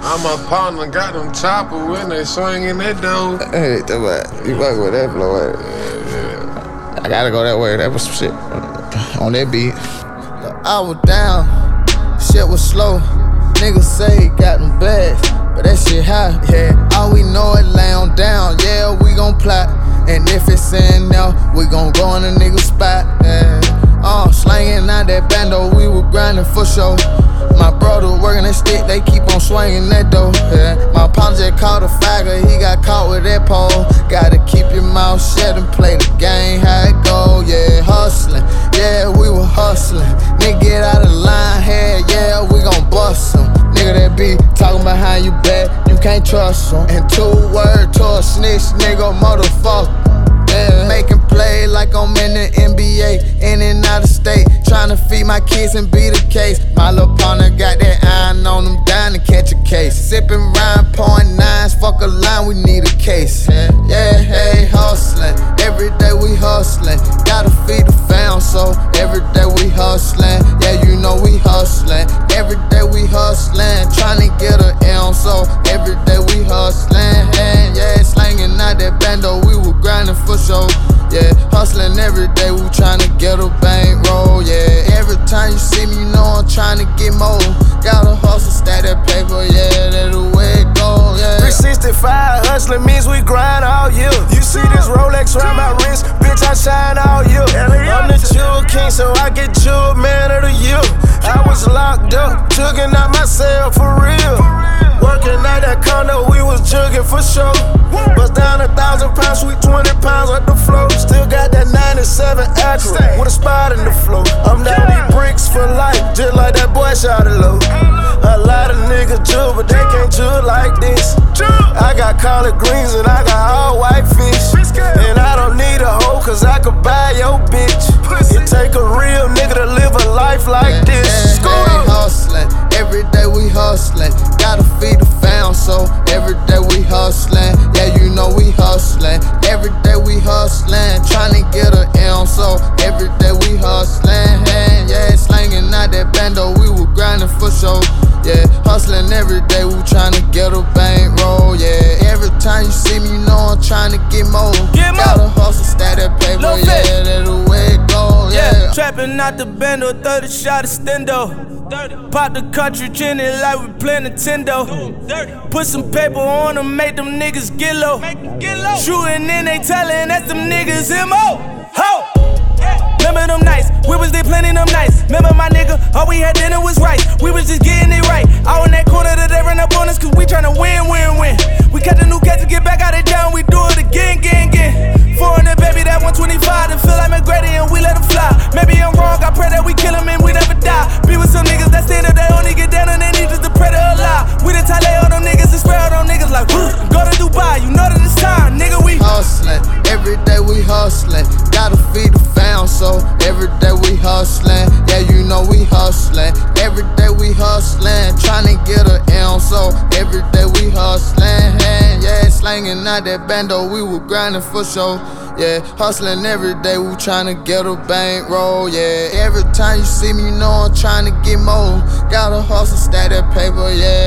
I'm a partner, got them chopper when they swinging that dough. Hey, you fuck with that flow. Yeah. I gotta go that way. That was some shit on that beat. I was down, shit was slow. Niggas say he got them bags, but that shit high, yeah. All we know is lay on down, yeah, we gon' plot. And if it's in there, we gon' go in a nigga spot, yeah. Slanging out that bando, we were grinding for sure. My brother working that stick, they keep on swinging that dough, yeah. My partner just caught a faggot, he got caught with that pole. Gotta keep your mouth shut and play the game, how it go, yeah. Hustling, yeah, we were hustling. Nigga get out of line, hey, yeah, we gon' bust him. Nigga that be talking behind you bad, you can't trust him. And 2 words to a snitch, nigga, motherfucker. Yeah, making play like I'm in the NBA, in and out of state, tryna feed my kids and be the case. My little partner got that iron on them, down to catch a case. Sipping rhyme, pouring nines, fuck a line, we need a case. Yeah, hey, hustling, every day we hustling. Gotta feed the fam, so every day we hustling. Yeah, you know we hustling, every day we hustling. Tryna get a M, so every day we hustling. Yeah, slanging out that bando, we were grinding for sure. Yeah, hustling every day, we tryna get a bankroll. Yeah, every time you see me, you know I'm tryna get more. Gotta hustle, stack that paper, yeah, that's the way it go. Yeah. 365 hustling means we grind all year. You see this Rolex round my wrist, bitch, I shine all year. I'm the jewel king, so I get jewel man of the year. I was locked up, jugging out myself for real. Working at that condo, we was jugging for sure. Bust down 1,000 pounds, sweet 20 pounds at the floor. Still got that 97 Acura with a spot in the floor. I'm down these bricks for life, just like that boy shot it low. A lot of niggas jug, but they can't jug like this. I got collard greens and I got all white fish. And I don't need a hoe, cause I could buy your bitch. It take a real nigga to live a life like this. Hustling, every day we hustling. Gotta feed the fam, so every day we hustling. Yeah, you know we hustling, every day we hustling. Tryna get a M, so every day we hustling. Yeah, slanging out that bando, we were grinding for sure. Yeah, hustling every day, we tryna get a bankroll. Yeah, every time you see me, you know I'm tryna get more. Gotta hustle, stack that paper, yeah, that's the way it go. Yeah, trapping out the bando, 30 shot of stendo. Pop the cartridge in it like we play Nintendo. Put some paper on them, make them niggas get low. Shooting in they tellin', that's them niggas MO. Ho! Remember them nights, we was there planning them nights. Remember my nigga, all we had dinner was rice. We was just getting it right. Out in that corner that they run up on us, cause we tryna win, win, win. We catch a new cat to get back out of jail, and we do it again, again, again. 400 baby, that 125, to feel like McGrady and we let him fly. Maybe I'm wrong, I pray that we kill him and we never die. Be with some niggas that stand up, they only get down on their knees just to pray to Allah. We the Tale on them niggas and spray on them niggas like, go to Dubai, you know that it's time, nigga, we hustling, every day we hustling. Gotta feed the fam, so every day we hustling. Yeah, you know we hustling, every day we hustling. Tryna get a M, so every day we hustling. Yeah, slanging out that bando, we were grinding for sure. Yeah, hustling every day, we tryna get a bankroll. Yeah, every time you see me, you know I'm tryna get more. Gotta hustle, stack that paper, yeah.